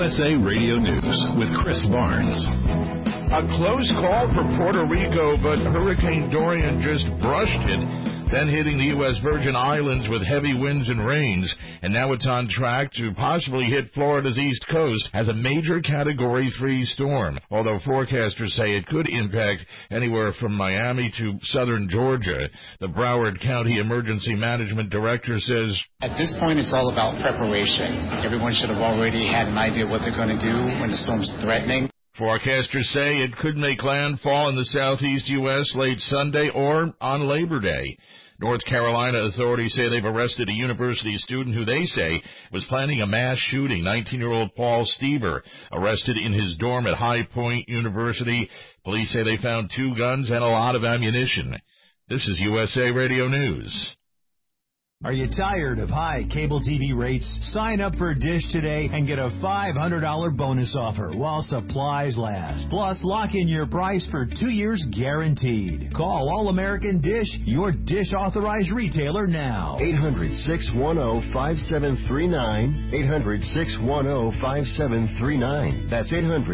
USA Radio News with Chris Barnes. A close call for Puerto Rico, but Hurricane Dorian just brushed it, then hitting the U.S. Virgin Islands with heavy winds and rains, and now it's on track to possibly hit Florida's east coast as a major Category 3 storm, although forecasters say it could impact anywhere from Miami to southern Georgia. The Broward County Emergency Management Director says, at this point, it's all about preparation. Everyone should have already had an idea what they're going to do when the storm's threatening. Forecasters say it could make landfall in the southeast U.S. late Sunday or on Labor Day. North Carolina authorities say they've arrested a university student who they say was planning a mass shooting. 19-year-old Paul Stieber arrested in his dorm at High Point University. Police say they found 2 guns and a lot of ammunition. This is USA Radio News. Are you tired of high cable TV rates? Sign up for Dish today and get a $500 bonus offer while supplies last. Plus, lock in your price for 2 years guaranteed. Call All-American Dish, your Dish authorized retailer now. 800-610-5739. 800-610-5739. That's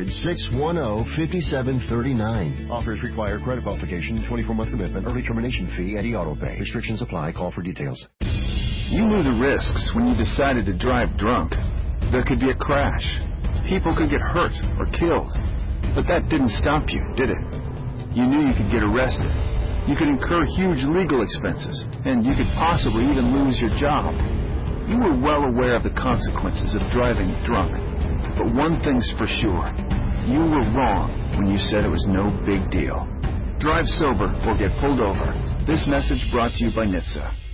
800-610-5739. Offers require credit qualification, 24-month commitment, early termination fee, and e-auto pay. Restrictions apply. Call for details. You knew the risks when you decided to drive drunk. There could be a crash. People could get hurt or killed. But that didn't stop you, did it? You knew you could get arrested. You could incur huge legal expenses, and you could possibly even lose your job. You were well aware of the consequences of driving drunk. But one thing's for sure. You were wrong when you said it was no big deal. Drive sober or get pulled over. This message brought to you by NHTSA.